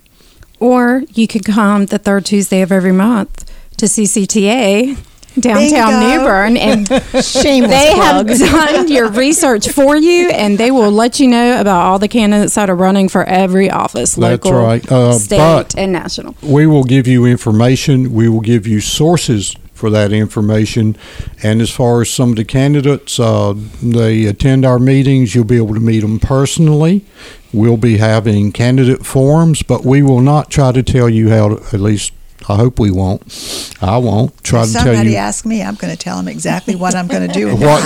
Or you could come the third Tuesday of every month to C C T A downtown New Bern, and they plug. have done your research for you, and they will let you know about all the candidates that are running for every office, That's local, right. Uh, state, but and national. We will give you information. We will give you sources for that information. And as far as some of the candidates, uh, they attend our meetings. You'll be able to meet them personally. We'll be having candidate forums, but we will not try to tell you how to, at least I hope we won't. I won't try if to tell somebody you. asks me, I'm going to tell them exactly what I'm going to do. What,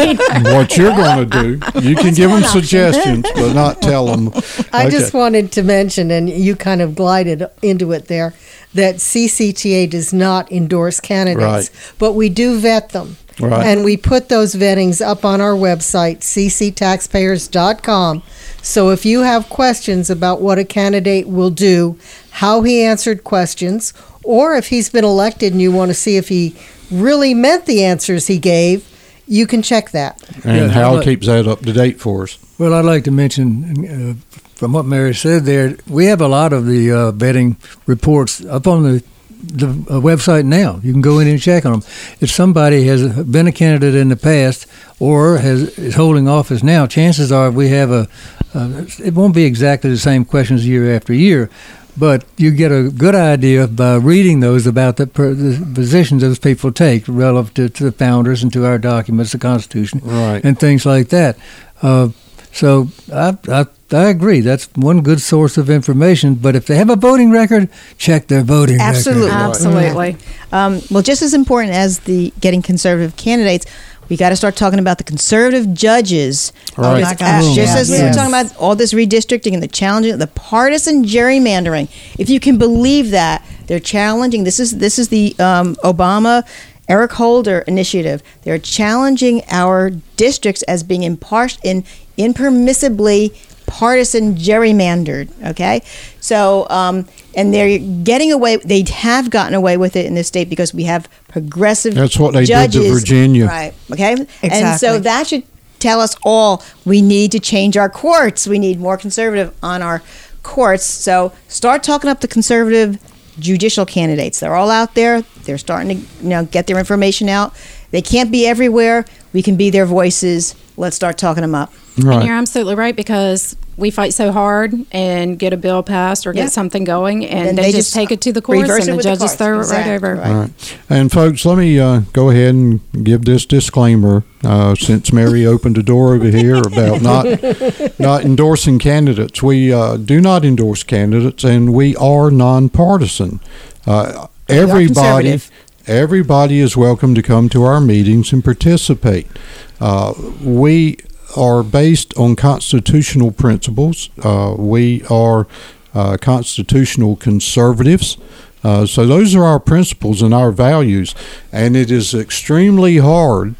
what you're going to do. You can That's give them one option. suggestions, but not tell them. I Okay. just wanted to mention, and you kind of glided into it there, that C C T A does not endorse candidates, Right. but we do vet them. Right. And we put those vettings up on our website, c c taxpayers dot com. So if you have questions about what a candidate will do, how he answered questions, or if he's been elected and you want to see if he really meant the answers he gave, you can check that. And Yeah, Hal I'd- keeps that up to date for us. Well, I'd like to mention, uh, from what Mary said there, we have a lot of the uh, vetting reports up on the the uh, website now. You can go in and check on them. If somebody has been a candidate in the past or has is holding office now, chances are we have a, uh, it won't be exactly the same questions year after year, but you get a good idea by reading those about the, per, the positions those people take relative to, to the founders and to our documents, the Constitution, Right. and things like that. Uh, so I, I I agree. That's one good source of information. But if they have a voting record, check their voting Absolutely. record. Absolutely. Um, well, just as important as the getting conservative candidates, we got to start talking about the conservative judges. Right. Because, Oh my gosh, uh, just yes. as we were Yes. talking about all this redistricting and the challenging, the partisan gerrymandering. If you can believe that, they're challenging. This is this is the um, Obama. Eric Holder initiative. They're challenging our districts as being impar- in impermissibly partisan gerrymandered. Okay, so um, and they're getting away. They have gotten away with it in this state because we have progressive. That's what they did to judges. Virginia. Right. Okay. And Exactly. so that should tell us all we need to change our courts. We need more conservative on our courts. So start talking up the conservative judicial candidates. They're all out there. They're starting to you know get their information out. They can't be everywhere. We can be their voices. Let's start talking them up. Right. And you're absolutely right, because we fight so hard and get a bill passed or get Yeah. something going, and Then they, they just just take it to the courts, reverse it and the with the judges courts. throw Exactly. it right over. Right. All right. And folks, let me uh, go ahead and give this disclaimer, uh, since Mary opened the door over here about not not endorsing candidates. We uh, do not endorse candidates, and we are nonpartisan. Uh, everybody, conservative. everybody is welcome to come to our meetings and participate. Uh, we are based on constitutional principles. Uh, we are uh, constitutional conservatives. Uh, so those are our principles and our values. And it is extremely hard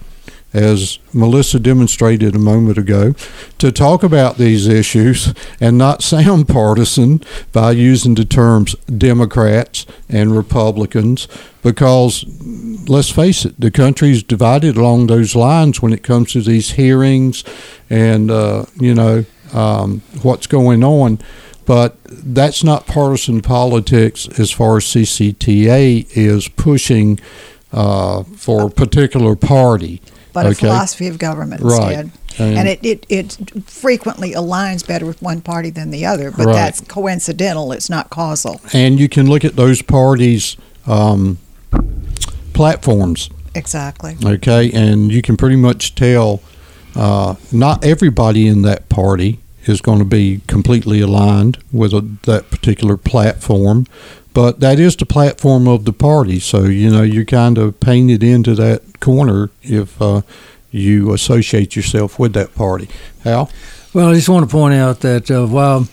as Melissa demonstrated a moment ago, to talk about these issues and not sound partisan by using the terms Democrats and Republicans, because let's face it, the country's divided along those lines when it comes to these hearings and, uh, you know, um, what's going on. But that's not partisan politics as far as C C T A is pushing uh, for a particular party. But okay? a philosophy of government right. instead. And, and it, it, it frequently aligns better with one party than the other, but right. that's coincidental. It's not causal. And you can look at those parties' um, platforms. Exactly. Okay, and you can pretty much tell uh, not everybody in that party is going to be completely aligned with a, that particular platform, but that is the platform of the party. So, you know, you're kind of painted into that corner if uh, you associate yourself with that party. Hal? Well, I just want to point out that uh, while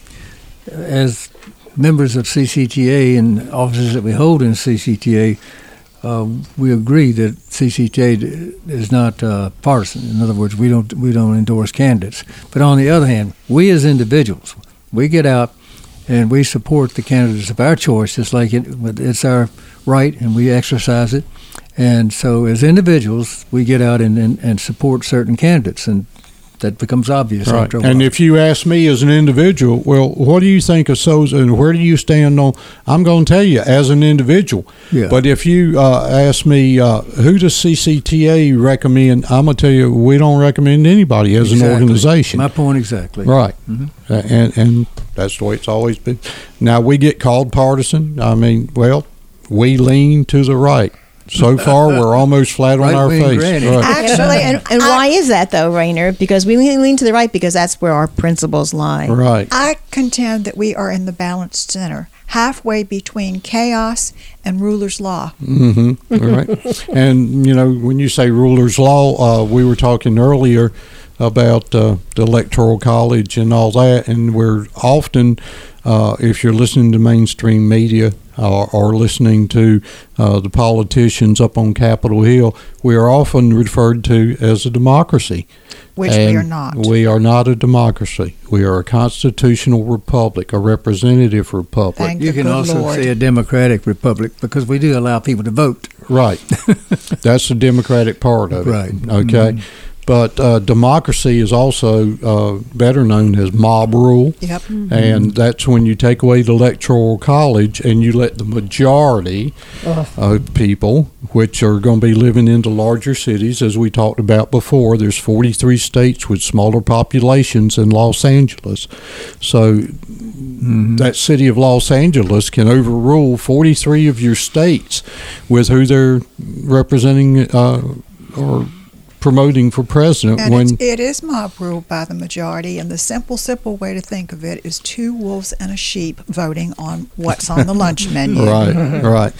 as members of C C T A and offices that we hold in C C T A, uh, we agree that C C T A is not uh, partisan. In other words, we don't we don't endorse candidates. But on the other hand, we as individuals, we get out and we support the candidates of our choice, just like it, it's our right, and we exercise it. And so as individuals, we get out and, and, and support certain candidates, and that becomes obvious right. after a while. And if you ask me as an individual, well, what do you think of Sosa and where do you stand on, I'm going to tell you as an individual. Yeah. But if you uh, ask me, uh, who does C C T A recommend, I'm going to tell you we don't recommend anybody as exactly. an organization. My point exactly. Right. Mm-hmm. Uh, and, and that's the way it's always been. Now, we get called partisan. I mean, well, we lean to the right. So far, we're almost flat on our face. Right. Actually, and, and why is that though, Rainer? Because we lean to the right because that's where our principles lie. Right. I contend that we are in the balanced center, halfway between chaos and ruler's law. Mm-hmm. Right. And, you know, when you say ruler's law, uh, we were talking earlier about uh, the Electoral College and all that, and we're often, uh, if you're listening to mainstream media, Or, or listening to uh, the politicians up on Capitol Hill, we are often referred to as a democracy. Which and we are not. We are not a democracy. We are a constitutional republic, a representative republic. Thank you the can good also Lord. say a democratic republic because we do allow people to vote. Right. That's the democratic part of it. Right. Okay. Mm-hmm. But uh, democracy is also uh, better known as mob rule. Yep. Mm-hmm. And that's when you take away the Electoral College and you let the majority of uh, people, which are going to be living in the larger cities, as we talked about before, there's forty-three states with smaller populations than Los Angeles. So mm-hmm. that city of Los Angeles can overrule forty-three of your states with who they're representing uh, or promoting for president. And when it's, it is mob rule by the majority, and the simple, simple way to think of it is two wolves and a sheep voting on what's on the lunch menu. Right, right.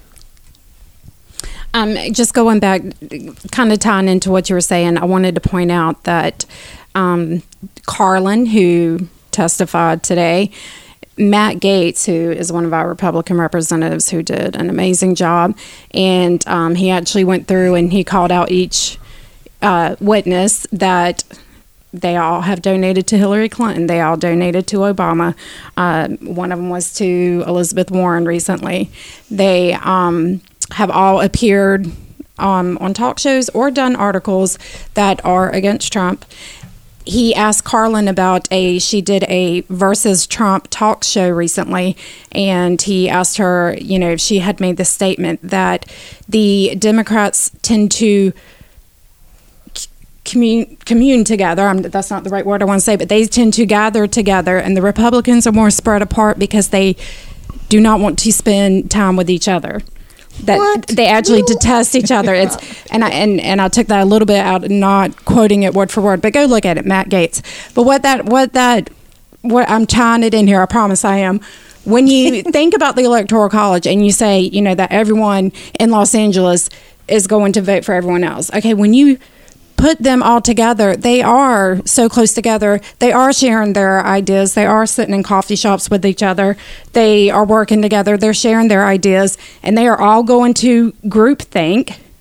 Um, just going back, kind of tying into what you were saying, I wanted to point out that um, Carlin, who testified today, Matt Gaetz, who is one of our Republican representatives who did an amazing job, and um, he actually went through and he called out each uh, witness that they all have donated to Hillary Clinton. They all donated to Obama. Uh, one of them was to Elizabeth Warren recently. They um, have all appeared um, on talk shows or done articles that are against Trump. He asked Carlin about a, she did a versus Trump talk show recently, and he asked her, you know, if she had made the statement that the Democrats tend to commune, commune together. I'm, that's not the right word I want to say, but they tend to gather together, and the Republicans are more spread apart because they do not want to spend time with each other. That what? They actually detest each other. It's and I and, and I took that a little bit out, not quoting it word for word, but go look at it, Matt Gaetz. But what that what that what I'm tying it in here, I promise I am. When you think about the Electoral College and you say, you know, that everyone in Los Angeles is going to vote for everyone else. Okay, when you put them all together, they are so close together. They are sharing their ideas. They are sitting in coffee shops with each other. They are working together. They're sharing their ideas, and they are all going to groupthink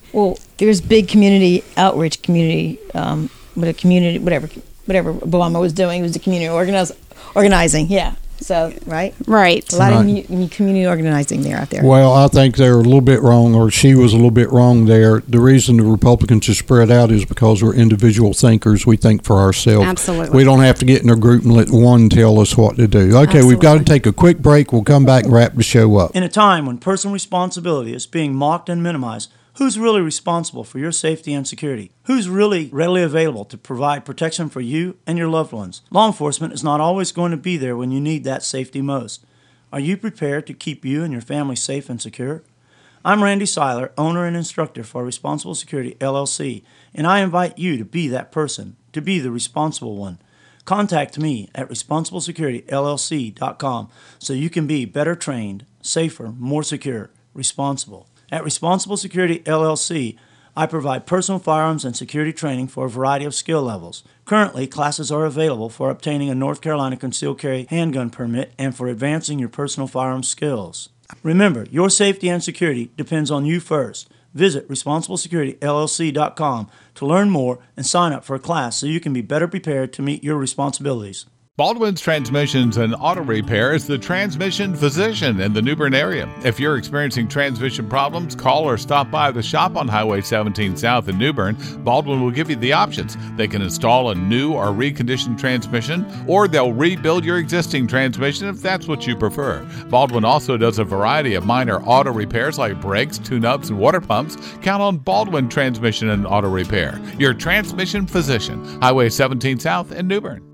Well, there's big community outreach, community, um, with a community, whatever, whatever Obama was doing, it was the community organize, organizing. Yeah. So, right? Right. A lot Right. of mu- community organizing there out there. Well, I think they're a little bit wrong, or she was a little bit wrong there. The reason the Republicans are spread out is because we're individual thinkers. We think for ourselves. Absolutely. We don't have to get in a group and let one tell us what to do. Okay, we've got to take a quick break. We'll come back and wrap the show up. In a time when personal responsibility is being mocked and minimized, who's really responsible for your safety and security? Who's really readily available to provide protection for you and your loved ones? Law enforcement is not always going to be there when you need that safety most. Are you prepared to keep you and your family safe and secure? I'm Randy Seiler, owner and instructor for Responsible Security L L C, and I invite you to be that person, to be the responsible one. Contact me at responsible security L L C dot com so you can be better trained, safer, more secure, responsible. At Responsible Security L L C, I provide personal firearms and security training for a variety of skill levels. Currently, classes are available for obtaining a North Carolina concealed carry handgun permit and for advancing your personal firearms skills. Remember, your safety and security depends on you first. Visit responsible security L L C dot com to learn more and sign up for a class so you can be better prepared to meet your responsibilities. Baldwin's Transmissions and Auto Repair is the transmission physician in the New Bern area. If you're experiencing transmission problems, call or stop by the shop on Highway seventeen South in New Bern. Baldwin will give you the options. They can install a new or reconditioned transmission, or they'll rebuild your existing transmission if that's what you prefer. Baldwin also does a variety of minor auto repairs like brakes, tune-ups, and water pumps. Count on Baldwin Transmission and Auto Repair, your transmission physician, Highway seventeen South in New Bern.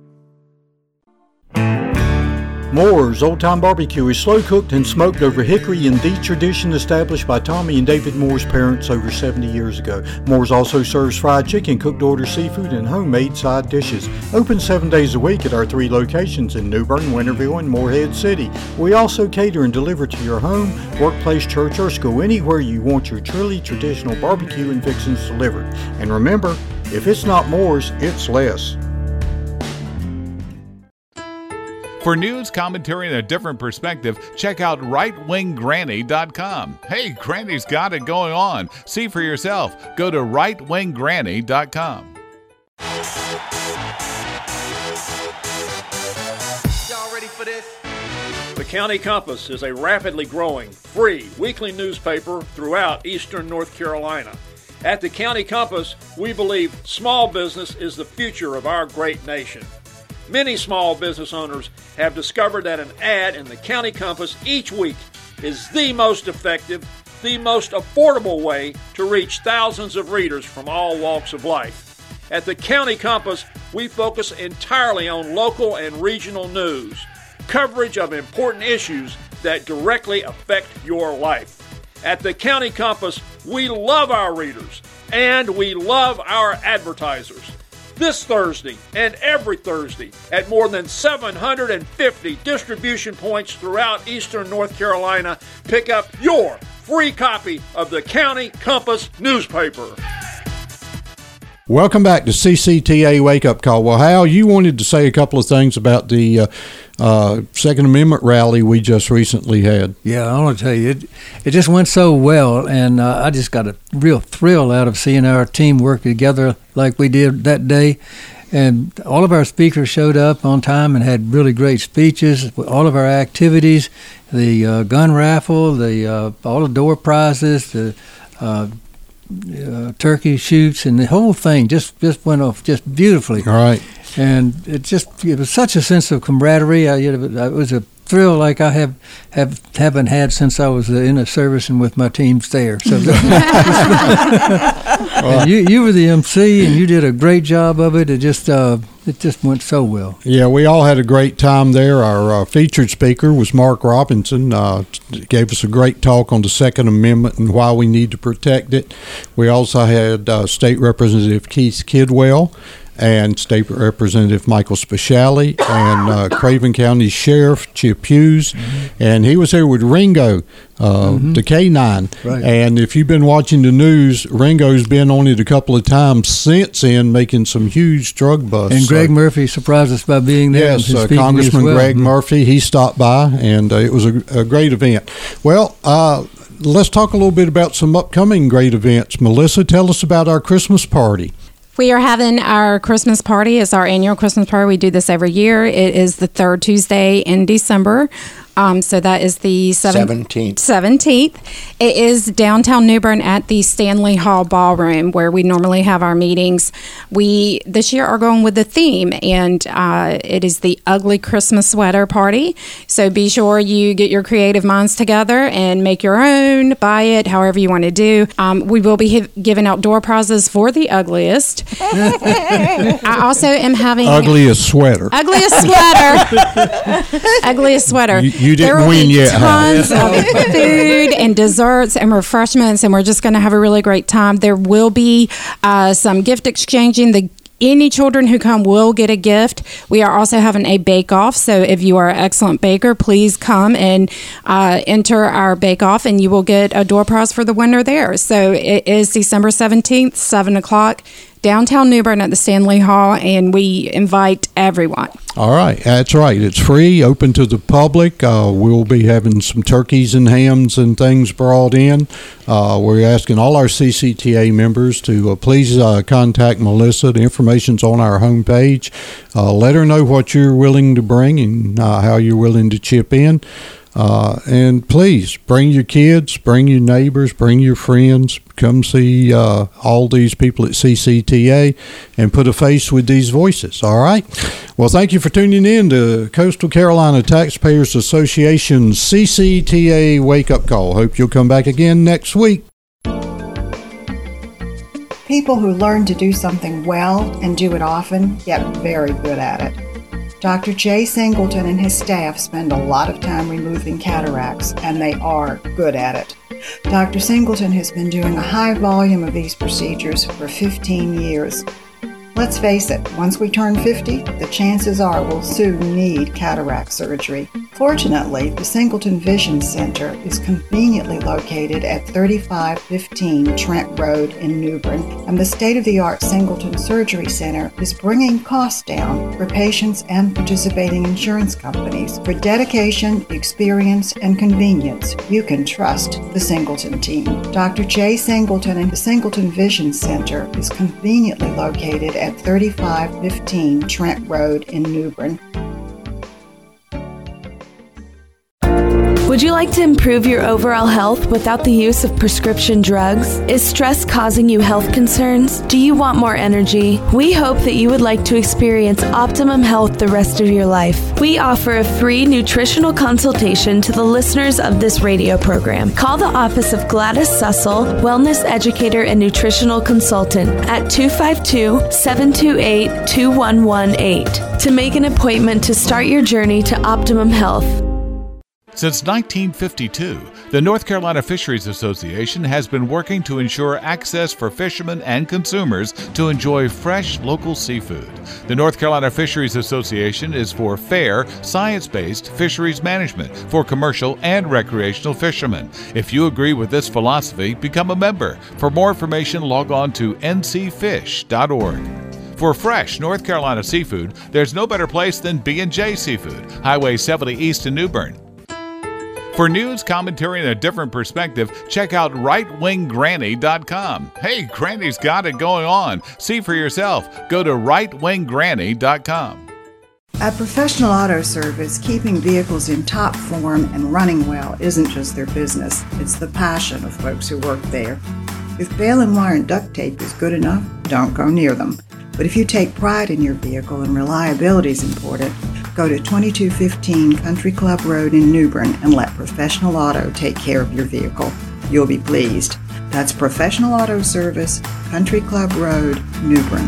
Moore's Old Time Barbecue is slow cooked and smoked over hickory in the tradition established by Tommy and David Moore's parents over seventy years ago. Moore's also serves fried chicken, cooked order seafood, and homemade side dishes. Open seven days a week at our three locations in New Bern, Winterville, and Morehead City. We also cater and deliver to your home, workplace, church, or school, anywhere you want your truly traditional barbecue and fixings delivered. And remember, if it's not Moore's, it's less. For news, commentary, and a different perspective, check out right wing granny dot com. Hey, Granny's got it going on. See for yourself. Go to right wing granny dot com. Y'all ready for this? The County Compass is a rapidly growing, free weekly newspaper throughout eastern North Carolina. At the County Compass, we believe small business is the future of our great nation. Many small business owners have discovered that an ad in the County Compass each week is the most effective, the most affordable way to reach thousands of readers from all walks of life. At the County Compass, we focus entirely on local and regional news, coverage of important issues that directly affect your life. At the County Compass, we love our readers and we love our advertisers. This Thursday and every Thursday at more than seven hundred fifty distribution points throughout eastern North Carolina, pick up your free copy of the County Compass newspaper. Welcome back to C C T A Wake Up Call. Well, Hal, you wanted to say a couple of things about the uh, uh, Second Amendment rally we just recently had. Yeah, I want to tell you, it, it just went so well, and uh, I just got a real thrill out of seeing our team work together like we did that day. And all of our speakers showed up on time and had really great speeches. All of our activities, the uh, gun raffle, the uh, all the door prizes, the uh, uh, turkey shoots, and the whole thing just, just went off just beautifully. All right. And it just it was such a sense of camaraderie. I, it was a thrill like I have, have haven't had since I was in the service and with my teams there. So and you you were the M C and you did a great job of it. It just uh, it just went so well. Yeah, we all had a great time there. Our uh, featured speaker was Mark Robinson. Uh, gave us a great talk on the Second Amendment and why we need to protect it. We also had uh, State Representative Keith Kidwell and State Representative Michael Speciale and uh, Craven County Sheriff Chip Hughes, mm-hmm. and he was there with Ringo, uh, mm-hmm. the K nine. Right. And if you've been watching the news, Ringo's been on it a couple of times since then, making some huge drug busts. And Greg so, Murphy surprised us by being there. Yes, uh, Congressman well. Greg mm-hmm. Murphy, he stopped by, and uh, it was a, a great event. Well, uh, let's talk a little bit about some upcoming great events. Melissa, tell us about our Christmas party. We are having our Christmas party. It's our annual Christmas party. We do this every year. It is the third Tuesday in December. Um, so that is the seventeenth. seventeenth. It is downtown New Bern at the Stanley Hall Ballroom where we normally have our meetings. We this year are going with the theme, and uh, it is the Ugly Christmas Sweater Party. So be sure you get your creative minds together and make your own, buy it, however you want to do. Um, we will be hi- giving out door prizes for the ugliest. I also am having ugliest sweater. Ugliest sweater. Ugliest sweater. You, you didn't there will win be yet. Tons huh? of food and desserts and refreshments, and we're just going to have a really great time. There will be uh, some gift exchanging. The Any children who come will get a gift. We are also having a bake-off, so if you are an excellent baker, please come and uh, enter our bake-off, and you will get a door prize for the winner there. So it is December seventeenth, seven o'clock, downtown New Bern at the Stanley Hall, and we invite everyone. All right, that's right. It's free, open to the public. Uh, we'll be having some turkeys and hams and things brought in. Uh, we're asking all our C C T A members to uh, please uh, contact Melissa. The information's on our homepage. Uh, let her know what you're willing to bring and uh, how you're willing to chip in. Uh, and please bring your kids, bring your neighbors, bring your friends. Come see uh, all these people at C C T A and put a face with these voices. All right. Well, thank you for tuning in to Coastal Carolina Taxpayers Association C C T A Wake Up Call. Hope you'll come back again next week. People who learn to do something well and do it often get very good at it. Doctor Jay Singleton and his staff spend a lot of time removing cataracts, and they are good at it. Doctor Singleton has been doing a high volume of these procedures for fifteen years. Let's face it, once we turn fifty, the chances are we'll soon need cataract surgery. Fortunately, the Singleton Vision Center is conveniently located at thirty-five fifteen Trent Road in New Bern, and the state-of-the-art Singleton Surgery Center is bringing costs down for patients and participating insurance companies. For dedication, experience, and convenience, you can trust the Singleton team. Doctor Jay Singleton and the Singleton Vision Center is conveniently located at thirty-five fifteen Trent Road in New Bern. Would you like to improve your overall health without the use of prescription drugs? Is stress causing you health concerns? Do you want more energy? We hope that you would like to experience optimum health the rest of your life. We offer a free nutritional consultation to the listeners of this radio program. Call the office of Gladys Sussel, Wellness Educator and Nutritional Consultant at two five two, seven two eight, two one one eight to make an appointment to start your journey to optimum health. Since nineteen fifty-two, the North Carolina Fisheries Association has been working to ensure access for fishermen and consumers to enjoy fresh local seafood. The North Carolina Fisheries Association is for fair, science-based fisheries management for commercial and recreational fishermen. If you agree with this philosophy, become a member. For more information, log on to n c fish dot org. For fresh North Carolina seafood, there's no better place than B and J Seafood, Highway seventy East in New Bern. For news, commentary, and a different perspective, check out right wing granny dot com. Hey, Granny's got it going on. See for yourself. Go to right wing granny dot com. At Professional Auto Service, keeping vehicles in top form and running well isn't just their business. It's the passion of folks who work there. If baling and wire and duct tape is good enough, don't go near them. But if you take pride in your vehicle and reliability is important, go to twenty-two fifteen Country Club Road in New Bern and let Professional Auto take care of your vehicle. You'll be pleased. That's Professional Auto Service, Country Club Road, New Bern.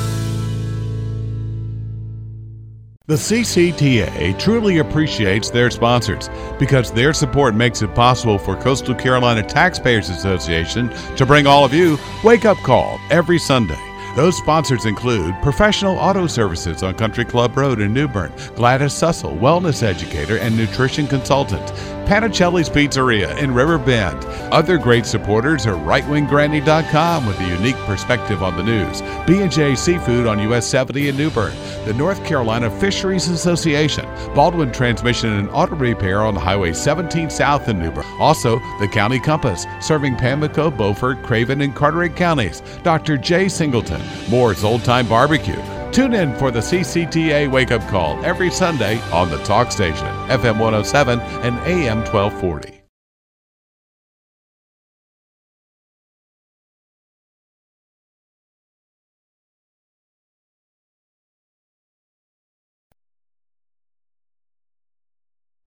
The C C T A truly appreciates their sponsors because their support makes it possible for Coastal Carolina Taxpayers Association to bring all of you Wake Up Call every Sunday. Those sponsors include Professional Auto Services on Country Club Road in New Bern, Gladys Sussel, Wellness Educator and Nutrition Consultant, Panicelli's Pizzeria in River Bend. Other great supporters are right wing granny dot com with a unique perspective on the news, B and J Seafood on U S seventy in New Bern, the North Carolina Fisheries Association, Baldwin Transmission and Auto Repair on Highway seventeen South in New Bern. Also, the County Compass, serving Pamlico, Beaufort, Craven, and Carteret counties. Doctor J. Singleton, Moore's Old Time Barbecue. Tune in for the C C T A Wake Up Call every Sunday on the Talk Station, F M one oh seven and A M twelve forty.